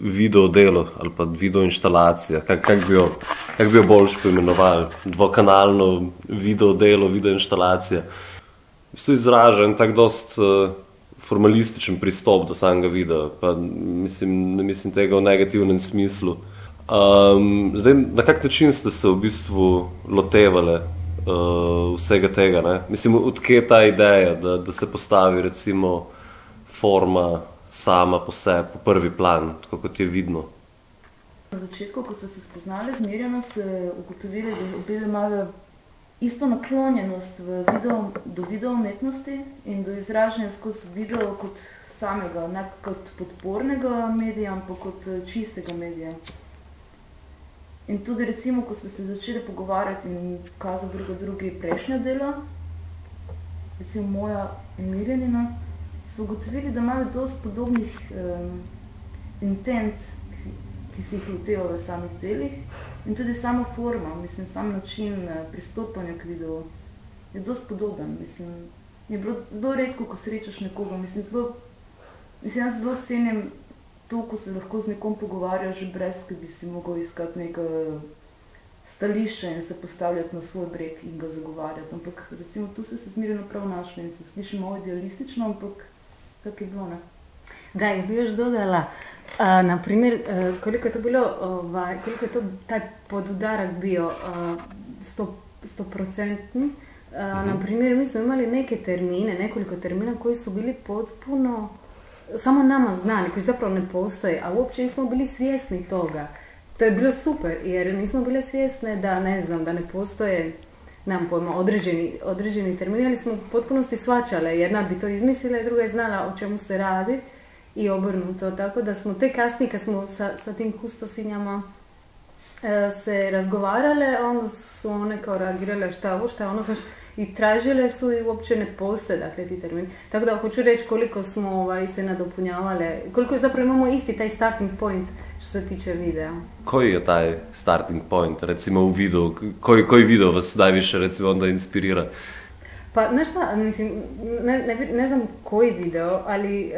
video delo ali pa video instalacija, kak bi jo boljš poimenovali, dvokanalno video delo, video instalacija. V bistvu izraža en tak dost formalističen pristop do samega videa, pa ne mislim tega v negativnem smislu. Zdaj, na kak način ste se v bistvu lotevali vsega tega, ne? Mislim, odkje je ta ideja, da se postavi recimo forma sama po sebi, po prvi plan, tako kot je vidno? Na začetku, ko smo se spoznali z Mirjano, ste ugotovili, da obe imajo isto naklonjenost do video umetnosti in do izražanja skozi video kot samega, ne kot podpornega medija, ampak kot čistega medija. In tudi recimo, ko smo se začeli pogovarjati in kazati drugi prejšnja dela, recimo moja in Mirjanina, smo ugotovili, da imajo dosti podobnih intenc, ki si jih lotevajo v samih delih. In tudi sama forma, mislim, sam način pristopanja k videu je dosti podoben. Mislim, je bilo zelo redko, ko srečaš nekoga. Jaz zelo cenim to, ko se lahko z nekom pogovarjaš, brez, ki bi si mogel iskati neka stališča in se postavljati na svoj breg in ga zagovarjati. Ampak recimo tu so se zmerno prav našli in se sliši malo idealistično, ampak tako je bilo, ne? Da, je bi još dodala, naprimer, koliko je to bilo, koliko je to taj podudarak bio 100%. Naprimer, mi smo imali neke termine, nekoliko termina koji su bili potpuno samo nama znani, koji zapravo ne postoje, a uopće nismo bili svjesni toga. To je bilo super, jer nismo bile svjesne da, ne znam, da ne postoje, nemam pojma, određeni termini, ali smo u potpunosti svačale. Jedna bi to izmislila i druga je znala o čemu se radi i obrnuto. Tako da smo te kasnije, kad smo sa tim kustosinjama se razgovarale, onda su one kao reagirale šta je ono, znaš, i tražile su i uopće ne postoje, dakle, ti termini. Tako da hoću reći koliko smo se nadopunjavale, koliko zapravo imamo isti taj starting point što se tiče videa. Koji je taj starting point, recimo u videu? Koji video vas najviše, recimo, onda inspirira? Pa, znaš šta, mislim, ne znam koji video, ali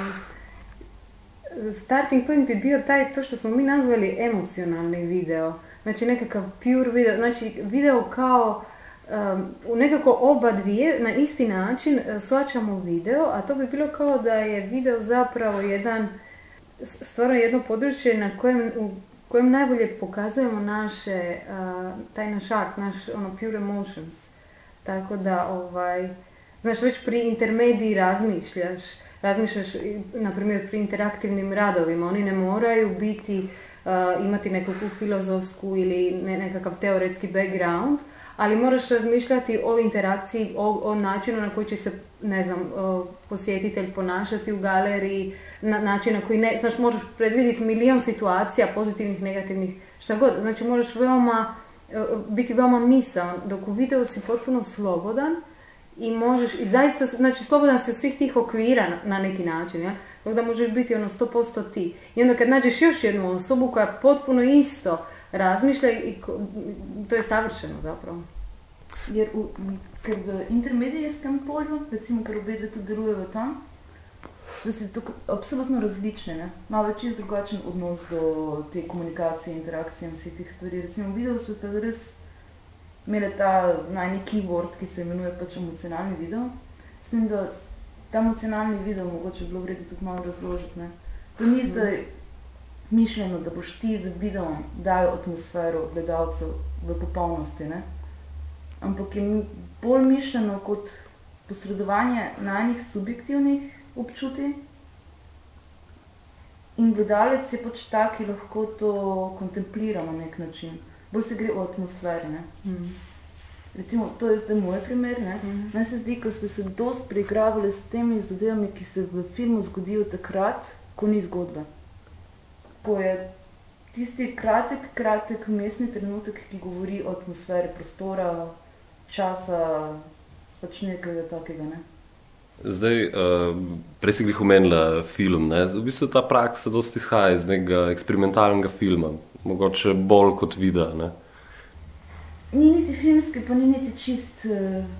starting point bi bio to što smo mi nazvali emocionalni video. Znači, nekakav pure video, znači video kao nekako oba dvije na isti način shvaćamo video, a to bi bilo kao da je video zapravo stvarno jedno područje na kojem najbolje pokazujemo naše, taj naš art, naš pure emotions. Tako da, znaš, već pri intermediji razmišljaš, na primjer, pri interaktivnim radovima, oni ne moraju biti, imati nekakvu filozofsku ili nekakav teoretski background, ali moraš razmišljati o interakciji, o načinu na koji će se, ne znam, posjetitelj ponašati u galeriji, na način na koji ne, znaš, možeš predvidjeti milion situacija, pozitivnih, negativnih, šta god. Znači, moraš biti veoma misaon, dok u videu si potpuno slobodan i možeš, i zaista, znači, slobodan si od svih tih okvira na neki način, ja? Dok da možeš biti 100% ti. I onda kad nađeš još jednu osobu koja potpuno isto razmišlja i to je savršeno zapravo. Jer ker v intermedijskem polju, recimo, ker obedve tudi delujeva tam, smo si absolutno različne, ne? Malo čisto drugačen odnos do te komunikacije, interakcije in vseh teh stvari. Recimo, v videu smo pa res imeli ta najni keyword, ki se imenuje pač emocionalni video. S tem, da ta emocionalni video mogoče bilo vredo tudi malo razložiti, ne? To ni zdaj mišljeno, da boš ti z videom dajal atmosfero gledalcev v popolnosti, ne? Ampak je bolj mišljeno kot posredovanje najnih subjektivnih občutij in gledalec je pač tak, ki lahko to kontemplira na nek način. Bolj se gre o atmosferi, ne? Recimo, to je zdaj moj primer, ne? Meni se zdi, ko smo se dost preigravali s temi zadevami, ki se v filmu zgodijo takrat, ko ni zgodbe. Ko je tisti kratek vmesni trenutek, ki govori o atmosferi prostora, časa, pač nekaj takega, ne? Zdaj, prej si glih omenila film, ne? V bistvu ta praksa dosti izhaja iz nekega eksperimentalnega filma, mogoče bolj kot videa, ne? Ni niti filmski, pa ni niti čist,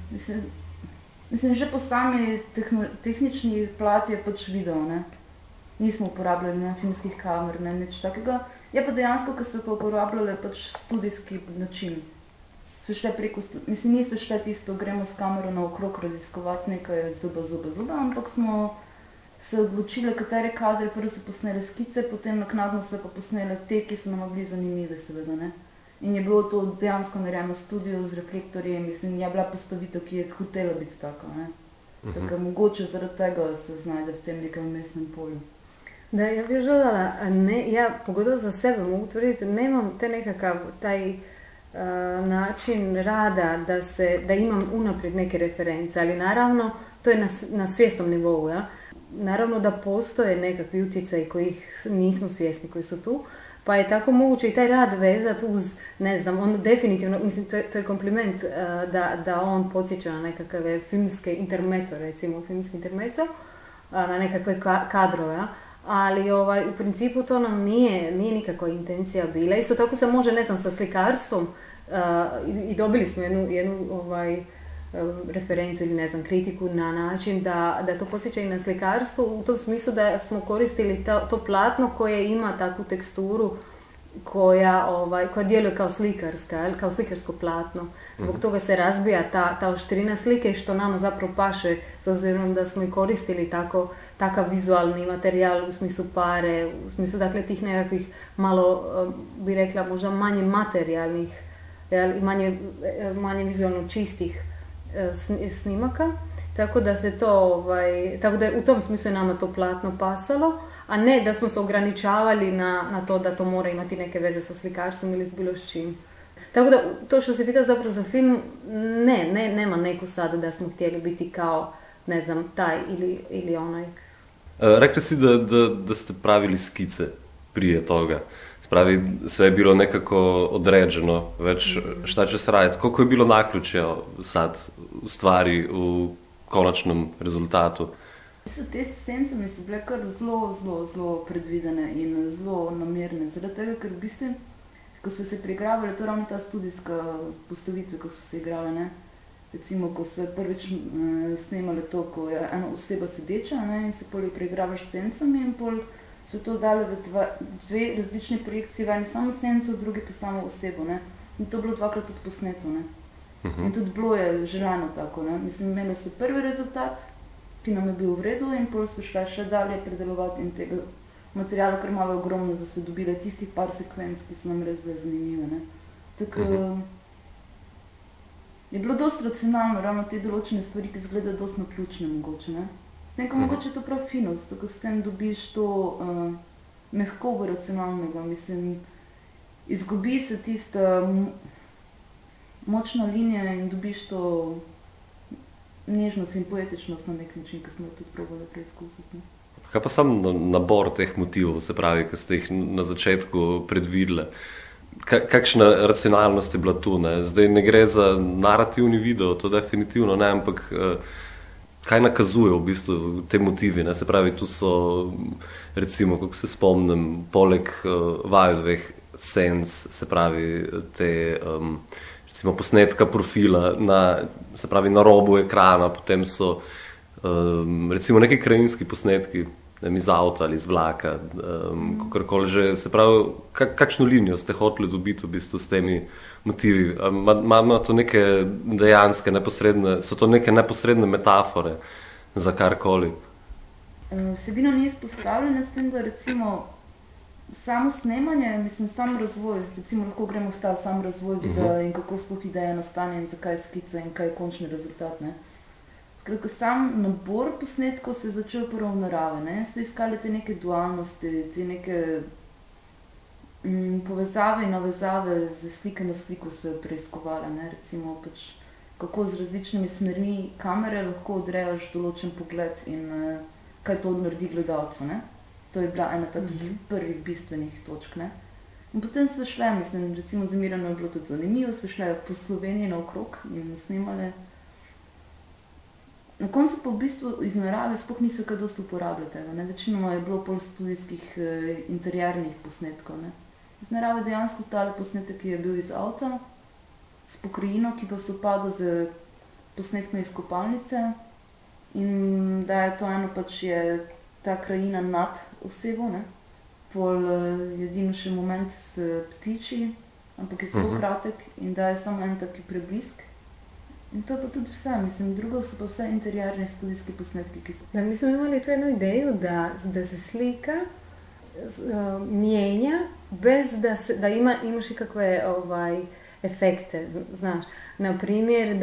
mislim, že po sami tehnični plati je pač video, ne? nismo uporabljali na filmskih kamer, ne, nič takega. Je pa dejansko, ko smo pa uporabljali pač studijski način. Smo šli preko, mislim, niste šli tisto, gremo s kamero naokrog raziskovati nekaj zuba, ampak smo se odločili, katere kadre, prvo so posneli skice, potem naknadno smo pa posneli te, ki so nam bili zanimive, seveda, ne. In je bilo to dejansko narejeno studio z reflektorjem, mislim, je bila postavitev, ki je hotela biti taka, ne. Tako mogoče zaradi tega se znajde v tem nekem mestnem polju. Da, ja bih željela, ja, pogotovo za sebe mogu tvrditi, nemam te nekakav taj način rada da imam unaprijed neke reference, ali naravno to je na svjesnom nivou, ja. Naravno da postoje nekakvi utjecaji kojih nismo svjesni, koji su tu, pa je tako moguće i taj rad vezati uz, ne znam, on definitivno, mislim, to je kompliment da on podsjeća na nekakve filmske intermeco, recimo, filmski intermeco, na nekakve kadrove, ali u principu to nam nije nikakva intencija bila. Isto tako se može, ne znam, sa slikarstvom i dobili smo jednu referencu ili ne znam, kritiku na način da to podsjeća i na slikarstvo u tom smislu da smo koristili to platno koje ima takvu teksturu koja djeluje kao slikarska, kao slikarsko platno. Zbog toga se razbija ta oštrina slike što nama zapravo paše s obzirom da smo i koristili takav vizualni materijal u smislu pare, u smislu dakle tih nekakvih malo, bi rekla, možda manje materijalnih, manje vizualno čistih snimaka, tako da se to, tako da u tom smislu je nama to platno pasalo, a ne da smo se ograničavali na to da to mora imati neke veze sa slikarstvom ili s bilo s čim. Tako da, to što se pitao zapravo za film, nema neko sada da smo htjeli biti kao, ne znam, taj ili onaj. Rekli si da ste pravili skice prije toga. Spravi, sve je bilo nekako određeno, već šta će se raditi. Koliko je bilo naključja sad u stvari, u konačnom rezultatu? Te sence mi so bile kar zelo predvidene in zelo namerne, zaradi tega, ker v bistvu, ko smo se preigravali, to je ravno ta studijska postavitve, ko smo se igrali, ne. Recimo, ko smo prvič snemali to, ko je ena oseba sedeča, ne, in se pol preigravaš s sencami in pol so to dali v dve različne projekcije, v eni samo senco, v drugi pa samo osebo, ne. In to bilo dvakrat tudi posneto, ne. In tudi bilo je želano tako, ne. Mislim, imeli smo prvi rezultat, ki nam je bil v redu in pol smo šli še dalje predelovati in tega materijala, kar malo ogromno, da smo dobili tistih par sekvenc, ki so nam res bile zanimive, ne. Tako je bilo dosti racionalno, ravno te določene stvari, ki izgledajo dosti naključne mogoče, ne. S tem, ko mogoče je to prav fino, zato ko s tem dobiš to mehkobo racionalnega, mislim, izgubi se tista močna linija in dobiš to nežnost in poetičnost na nek način, ki smo jo tudi probali preizkusiti. Kaj pa sam nabor teh motivov, se pravi, ki ste jih na začetku predvideli? Kakšna racionalnost je bila tu? Ne? Zdaj ne gre za narativni video, to definitivno ne, ampak kaj nakazuje v bistvu te motivi? Ne? Se pravi, tu so, recimo, kako se spomnim, poleg vaju dveh senc, se pravi, te recimo posnetka profila se pravi na robu ekrana, potem so recimo neki krajinski posnetki iz avta ali iz vlaka, kakorkoli že, se pravi, kakšno linijo ste hoteli dobiti v bistvu s temi motivi? Ima to neke dejanske, neposredne, so to neke neposredne metafore za karkoli? Vsebina ni izpostavljena s tem, da recimo samo snemanje, mislim, sam razvoj, recimo lahko gremo v ta sam razvoj videa in kako sploh ideja nastane in zakaj skica in kaj je končni rezultat, ne. Skratka, sam nabor posnetkov se je začel prvo v naravi, ne. Ste iskali te neke dualnosti, te neke povezave in navezave z slike na sliko sve preiskovali, ne. Recimo pač, kako z različnimi smermi kamere lahko odrejaš določen pogled in kaj to naredi gledalcu, ne. To je bila ena takih prvih bistvenih točk, ne. In potem smo šli, mislim, recimo z Mirjano je bilo tudi zanimivo, smo šli po Sloveniji naokrog in snemali. Na koncu pa v bistvu iz narave sploh niso kaj dosti uporabljali tega, ne. Večinoma je bilo pol studijskih interiernih posnetkov, ne. Iz narave dejansko stali posnetek, ki je bil iz avta, s pokrajino, ki pa sovpada z posnetkom iz kopalnice in da je to eno pač je ta krajina nad osebo, ne. Pol je edino še moment s ptiči, ampak je zelo kratek in daje samo en taki preblisk. In to je pa tudi vse, mislim, drugo so pa vse interijerni studijski posnetki, ki so... Da, mi smo imali tu jednu ideju da se slika mijenja bez da imaš ikakve efekte, znaš. Naprimjer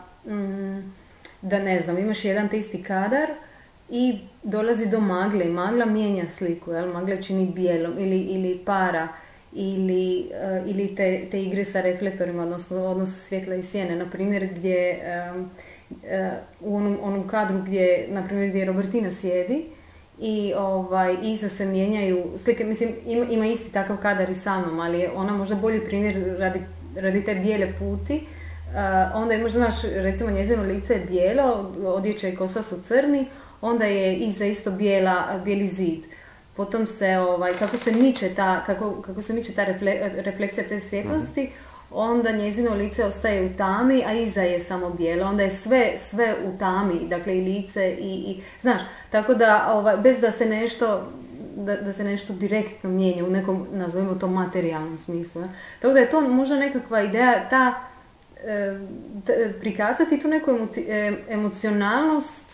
da ne znam, imaš jedan te isti kadar i dolazi do magle i magla mijenja sliku, jel? Magla čini bijelom ili para ili te igre sa reflektorima, odnosno svjetla i sjene. Naprimjer gdje u onom kadru gdje Robertina sjedi i iza se mijenjaju slike, mislim ima isti takav kadar i sa mnom, ali je ona možda bolji primjer radi te bijele puti. Onda imaš, znaš, recimo njezino lice je bijelo, odjeća i kosa su crni, onda je iza isto bijeli zid. Potom se, kako se miče ta refleksija te svjetlosti, onda njezino lice ostaje u tami, a iza je samo bijelo. Onda je sve u tami, dakle i lice i znaš, tako da bez da se nešto direktno mijenja u nekom, nazovimo to, materijalnom smislu. Tako da je to možda nekakva ideja, prikazati tu neku emocionalnost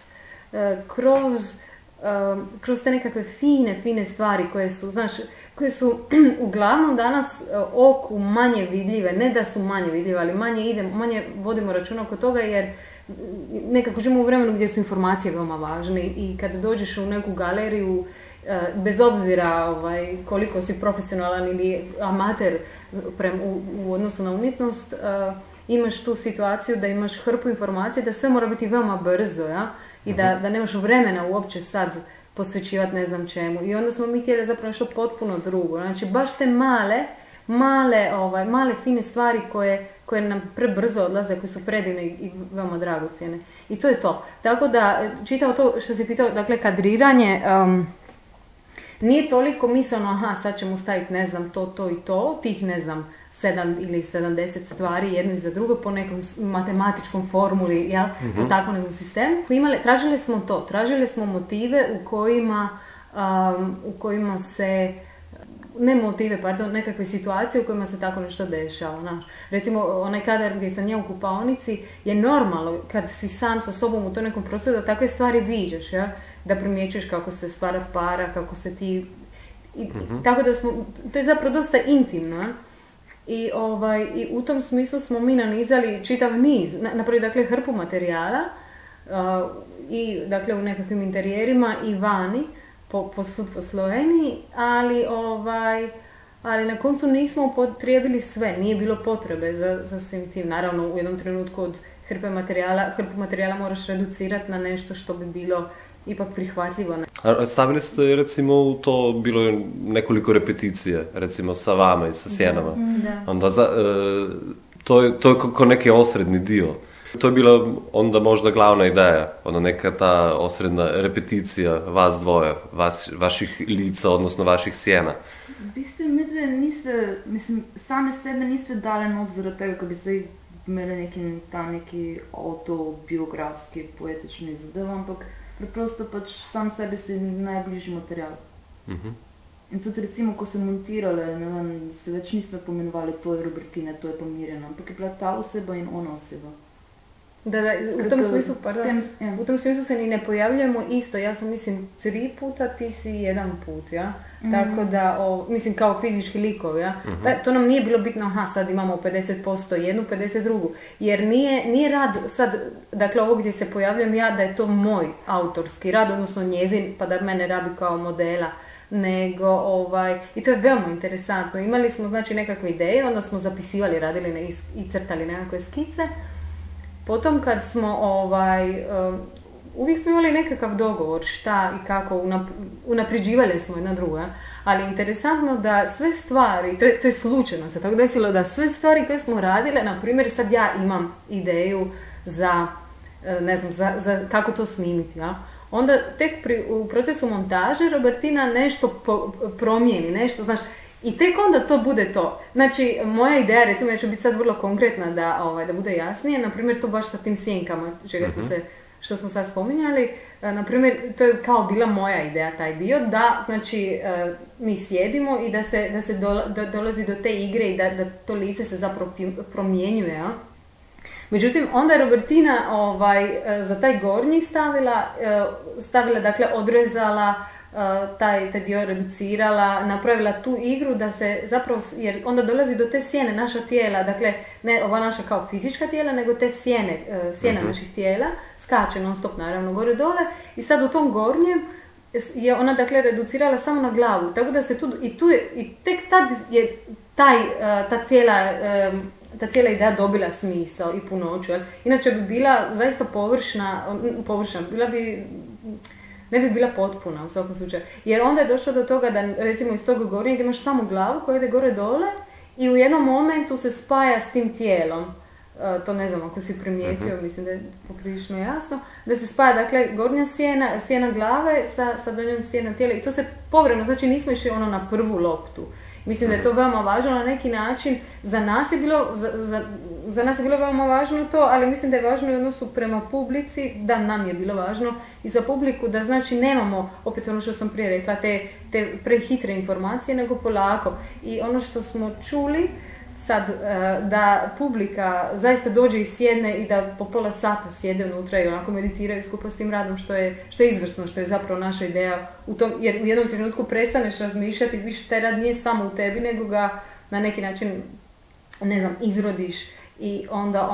kroz te nekakve fine stvari koje su uglavnom danas oku manje vidljive. Ne da su manje vidljive, ali manje vodimo računa oko toga jer nekako živimo u vremenu gdje su informacije veoma važne i kad dođeš u neku galeriju, bez obzira koliko si profesionalan ili amater u odnosu na umjetnost, imaš tu situaciju da imaš hrpu informacije, da sve mora biti veoma brzo, ja? I da nemaš vremena uopće sad posvećivati ne znam čemu. I onda smo mi htjeli zapravo nešto potpuno drugo. Znači baš te male fine stvari koje nam prebrzo odlaze, koje su predivne i veoma dragocjene. I to je to. Tako da, čitao to što si pitao, dakle kadriranje nije toliko misleno, sad ćemo staviti ne znam to i to, tih ne znam 7 ili 70 stvari jedno iza drugo po nekom matematičkom formuli, jel? U takvom nekom sistemu. Tražili smo motive u kojima se, nekakve situacije u kojima se tako nešto dešava. Znaš. Recimo, onaj kadar gdje sam ja u kupaonici je normalno kad si sam sa sobom u to nekom prostoru da takve stvari viđaš, ja? Da primjećuješ kako se stvara para, kako se ti... Tako da to je zapravo dosta intimno, I u tom smislu smo mi nanizali čitav niz, napravi dakle hrpu materijala i dakle u nekakvim interijerima i vani po Sloveniji, ali na koncu nismo upotrijebili sve, nije bilo potrebe za svim tim. Naravno u jednom trenutku od hrpu materijala moraš reducirati na nešto što bi bilo ipak prihvatljivo. Stavili ste recimo u to bilo nekoliko repeticije, recimo sa vama i sa sjenama. Onda to je kao neki osrednji dio. To je bila onda možda glavna ideja, onda neka ta osredna repeticija vas dvoje, vaših lica, odnosno vaših sjena. V bistvu medve nisve, mislim, same sebe nisve dale not zaradi tega, ko bi zdaj imeli neki autobiografski, poetični zadev, ampak preprosto pač sam sebi se najbližji material. In tudi recimo, ko se montirale, ne vem, se več nismo pomenovali, to je Robertina, to je pa Mirjana, ampak je bila ta oseba in ona oseba. Da, u tom smislu se ni ne pojavljujemo isto. Ja sam mislim 3 puta, ti si 1 put, ja? Tako da, mislim kao fizički likov, ja? To nam nije bilo bitno, sad imamo 50% jednu, 52. Jer nije rad sad, dakle ovo gdje se pojavljam ja, da je to moj autorski rad, odnosno njezin, pa da mene rabi kao modela. Nego, i to je veoma interesantno. Imali smo znači nekakve ideje, onda smo zapisivali, radili i crtali nekakve skice. Potom kad smo, uvijek smo imali nekakav dogovor šta i kako, unapređivali smo jedna druga, ali interesantno da sve stvari, to je slučajno se tako desilo, da sve stvari koje smo radile, na primjer sad ja imam ideju za, ne znam, za kako to snimiti, ja? Onda tek u procesu montaže Robertina nešto promijeni, nešto, znaš, i tek onda to bude to. Znači, moja ideja, recimo, ja ću biti sad vrlo konkretna da bude jasnije, na primjer to baš sa tim sjenkama, čega smo se što smo sad spominjali. Na primjer, to je kao bila moja ideja, taj dio, da znači mi sjedimo i da se dolazi do te igre i da to lice se zapravo promjenjuje. Ja? Međutim, onda je Robertina za taj gornji stavila, dakle, odrezala taj dio, reducirala, napravila tu igru da se zapravo, jer onda dolazi do te sjene naša tijela, dakle ne ova naša kao fizička tijela, nego te sjene naših tijela, skače non stop naravno gore dole i sad u tom gornjem je ona dakle reducirala samo na glavu, tako da se i tek tad je ta cijela ideja dobila smisao i punoću. Inače bi bila zaista površna, ne bi bila potpuna u svakom slučaju. Jer onda je došlo do toga da recimo iz tog gornjeg imaš samo glavu koja ide gore dole i u jednom momentu se spaja s tim tijelom. To ne znam ako si primijetio, mislim da je poprilično jasno. Da se spaja dakle gornja sjena glave sa donjom sjenom tijela i to se povremeno, znači nismo išli na prvu loptu. Mislim da je to veoma važno na neki način. Za nas je bilo veoma važno to, ali mislim da je važno i u odnosu prema publici, da nam je bilo važno i za publiku da znači nemamo, opet ono što sam prije rekla, te prehitre informacije, nego polako. I ono što smo čuli sad, da publika zaista dođe i sjedne i da po pola sata sjede unutra i onako meditiraju skupa s tim radom, što je izvrsno, što je zapravo naša ideja u tom, jer u jednom trenutku prestaneš razmišljati, više taj rad nije samo u tebi, nego ga na neki način, ne znam, izrodiš i onda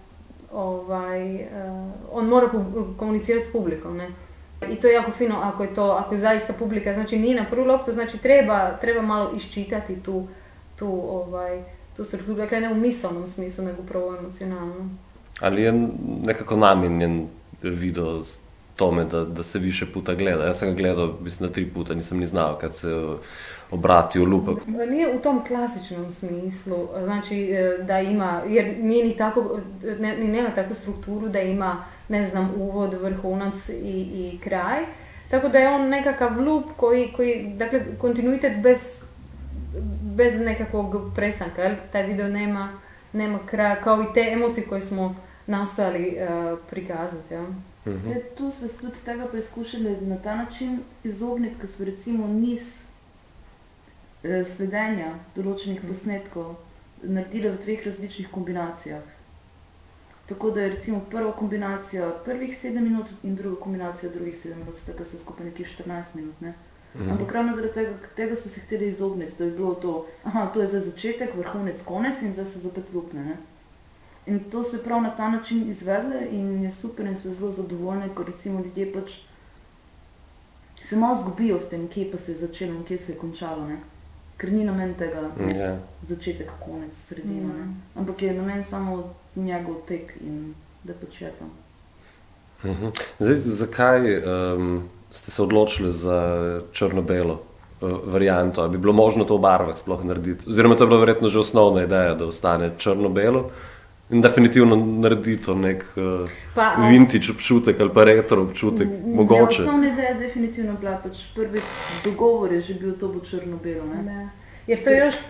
on mora komunicirati s publikom, ne? I to je jako fino ako je zaista publika, znači nije na prvu loptu, znači treba malo iščitati tu strukturu, dakle ne u misalnom smislu, nego upravo emocionalnom. Ali je nekako namenjen video tome da se više puta gleda. Ja sam ga gledao, mislim, 3 puta, nisam ni znao kad se obratio lupak. Nije u tom klasičnom smislu, znači da ima, jer nije ni tako, nema takvu strukturu da ima, ne znam, uvod, vrhunac i kraj. Tako da je on nekakav lup koji dakle, kontinuitet bez nekakvog prestanka, jel? Taj video nema kraja, kao i te emocije koje smo nastojali prikazati. Ja? Zdaj, tu smo se tudi tega preizkušali na ta način izogniti, ker smo recimo niz sledenja določenih posnetkov naredili v 2 različnih kombinacijah. Tako da je recimo prva kombinacija prvih 7 minut in druga kombinacija drugih 7 minut, tako vse skupaj nekje 14 minut, ne? Ampak ravno zaradi tega smo se hteli izogniti, da bi bilo to je za začetek, vrhunec, konec in zdaj se zopet lupne, ne? In to smo prav na ta način izvedli in je super in smo zelo zadovoljni, ko recimo ljudje pač se malo zgubijo v tem, kje pa se je začelo in kje se je končalo, ne? Ker ni namen tega začetek, konec, sredina, ne? Ampak je namen samo njegov tek in da pač je tam. Zdaj, zakaj ste se odločili za črno-belo varianto? A bi bilo možno to v barvah sploh narediti? Oziroma to je bila verjetno že osnovna ideja, da ostane črno-belo in definitivno naredi to nek vintage občutek ali pa retro občutek, mogoče. Osnovna ideja je definitivno bila, pač prvi dogovor je že bil, to bo črno-belo, ne? Da. Jer to je još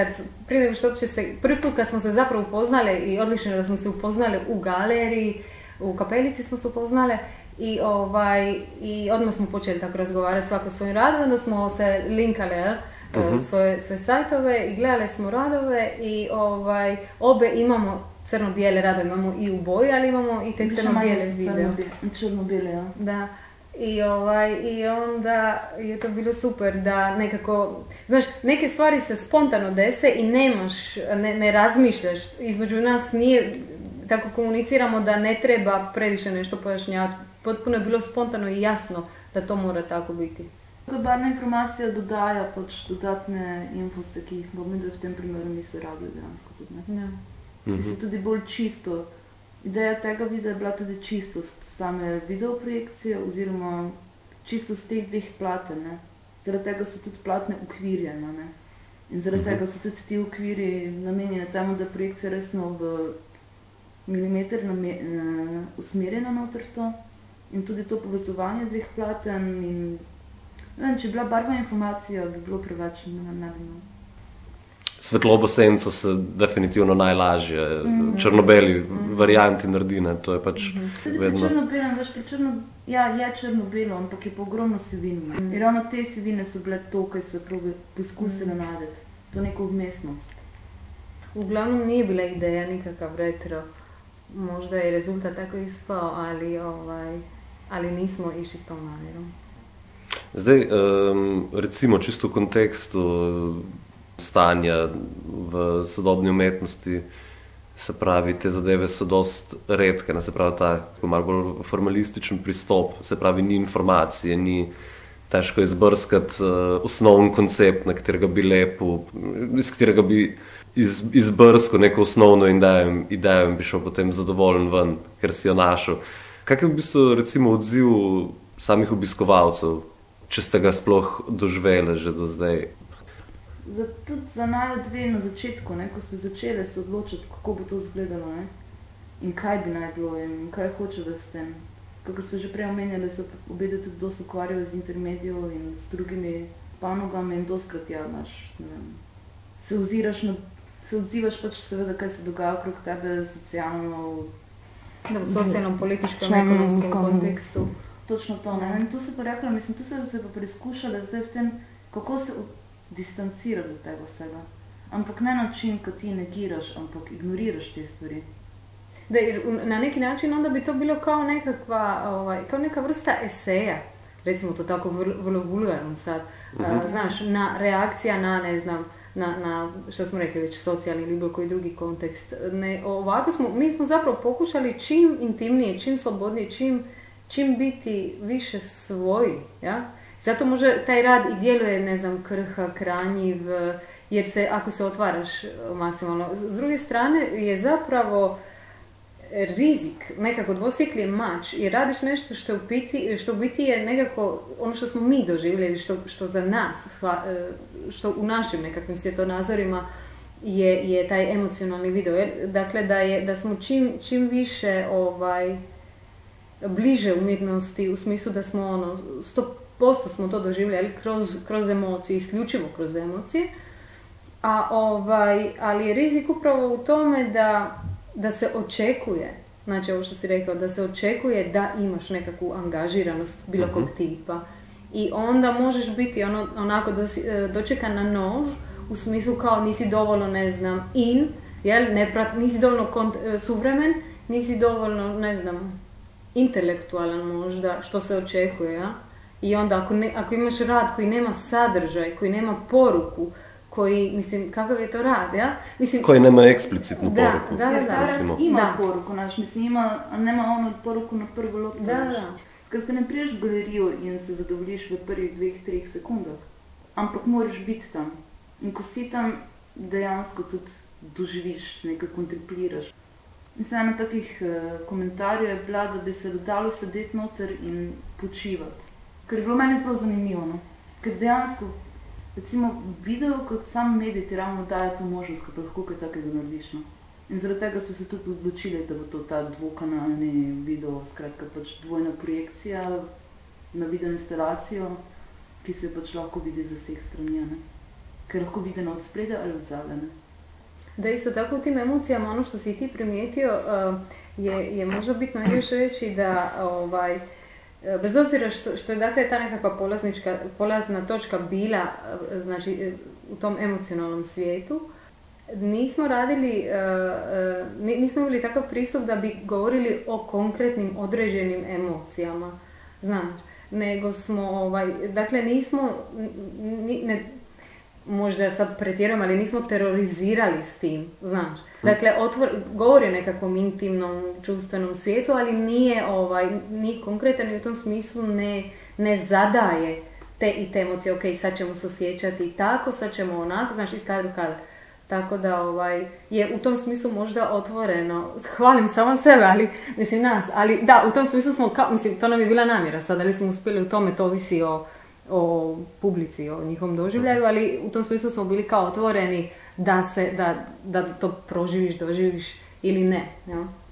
prvi put kad smo se zapravo upoznali i odlično da smo se upoznali u galeriji, u kapelici smo se upoznali i odmah smo počeli tako razgovarati svako svojim radom, onda smo se linkali svoje sajtove i gledali smo radove i obe imamo crno-bijele radove, imamo i u boji, ali imamo i te crno-bijele video. Crno-bijele, ja. Da. I onda je to bilo super da nekako, znaš, neke stvari se spontano dese i ne razmišljaš, između nas nije, tako komuniciramo da ne treba previše nešto pojašnjavati, potpuno je bilo spontano i jasno da to mora tako biti. Barna informacija dodaja pač dodatne infose, ki jih bomo v tem primeru nismo rabili dejansko tudi, ne? Ja. Se tudi bolj čisto. Ideja tega videa je bila tudi čistost same videoprojekcije oziroma čistost teh 2 platen, ne. Zaradi tega so tudi platne ukvirjene, ne. In zaradi tega so tudi ti ukviri namenjeni temu, da projekcija resno v milimeter usmerjena noter to. In tudi to povezovanje 2 platen in ne vem, če je bila barvna informacija, bi bilo preveč, ne bi. svetlobo senco se definitivno najlažje črno-beli varianti naredi, ne, to je pač Tudi vedno. pri črno-belem, veš, ja, je črno-belo, ampak je pa ogromno sivin. In ravno te sivine so bile to, kaj svetlobe poskusile narediti. To neko vmesnost. Uglavnom nije bila ideja nikakav retro. Možda je rezultat tako ispao, ali nismo išli s tom namjerom. Zdaj, recimo čisto v kontekstu stanja v sodobni umetnosti, se pravi, te zadeve so dost redke, ne, se pravi, ta malo bolj formalističen pristop, se pravi, ni informacije, ni težko izbrskati osnovni koncept, na katerega bi lepo, iz katerega bi izbrskal neko osnovno idejo in bi šel potem zadovoljen ven, ker si jo našel. Kak je v bistvu recimo odziv samih obiskovalcev, če ste ga sploh doživeli že do zdaj? Tudi za najo dve na začetku, ne, ko smo začeli se odločiti, kako bo to izgledalo, ne, in kaj bi naj bilo in kaj hočejo s tem. Kako smo že prej omenjali, se obede tudi dosti ukvarjajo z intermedijo in s drugimi panogami in dostkrat, ja, se odzivaš pač seveda, kaj se dogaja okrog tebe socialno, Da, v socijalno-političkom, ekonomskem kontekstu. Točno to, ne. In tu se pa rekla, mislim, tu so se pa preizkušali zdaj v tem, kako se distancirati od tega vsega. Ampak ne način, ko ti negiraš, ampak ignoriraš te stvari. Da, na neki način onda bi to bilo kao neka vrsta eseja, recimo to tako vrlo vulgarno sad, znaš, na reakcija na, ne znam, na što smo rekli već, socijalni ili bilo koji drugi kontekst. Mi smo zapravo pokušali čim intimnije, čim slobodnije, čim biti više svoji, ja? Zato možda taj rad i djeluje, ne znam, krhak, ranjiv, jer ako se otvaraš maksimalno. S druge strane je zapravo rizik, nekako dvosjeklji mač, jer radiš nešto što u biti je nekako ono što smo mi doživjeli, što za nas, što u našim nekakvim svjetonazorima je taj emocionalni video. Dakle, da smo čim više bliže umjetnosti, u smislu da smo 100% smo to doživjeli kroz emocije, isključivo kroz emocije, ali je rizik upravo u tome da se očekuje, znači ovo što si rekao, da se očekuje da imaš nekakvu angažiranost bilo kog tipa. I onda možeš biti onako dočekan na nož, u smislu kao nisi dovoljno, ne znam, nisi dovoljno suvremen, nisi dovoljno, ne znam, intelektualan možda, što se očekuje, ja? I onda ako imaš rad koji nema sadržaj, koji nema poruku, koji, mislim, kakav je to rad, ja? Mislim, koji nema eksplicitnu poruku. Jer ta rad ima poruku, mislim, nema ono poruku na prvo lopto. Skaj se ne priješ v galerijo in se zadovoljiš v prvih 2-3 sekundah, ampak moraš biti tam. In ko si tam, dejansko tudi doživiš, nekaj kontempliraš. Mislim, ena takih komentarjev je bila, da bi se dalo sedeti noter in počivati. Ker je bilo meni zelo zanimivo, no? Ker dejansko, recimo, video kot sam medij ti ravno daje to možnost, ko pa lahko kaj takega narediš, no? In zaradi tega smo se tudi odločili, da bo to ta dvokanalni video, skratka pač dvojna projekcija na video instalacijo, ki se pač lahko vidi z vseh strani, ne? Ker lahko videno od spredja ali od zadaj, ne? Da, isto tako u tim emocijama, ono što si ti primijetio, je možda bitno još reći da bez obzira što je dakle ta nekakva polazna točka bila, znači u tom emocionalnom svijetu, nismo imali takav pristup da bi govorili o konkretnim određenim emocijama, znaš, nego smo, dakle nismo, možda sad pretjerujem, ali nismo terorizirali s tim, znaš. Dakle, govori o nekakvom intimnom, čuvstvenom svijetu, ali nije konkretan i u tom smislu ne zadaje te i te emocije, ok, sad ćemo se osjećati tako, sad ćemo onako, znaš, iz kada do kada. Tako da je u tom smislu možda otvoreno, hvalim samo sebe, ali mislim nas, ali da, u tom smislu smo, mislim, to nam je bila namjera sad, ali smo uspjeli u tome, to ovisi o publici, o njihovom doživljaju, ali u tom smislu smo bili kao otvoreni da to proživiš, doživiš ili ne. Ja?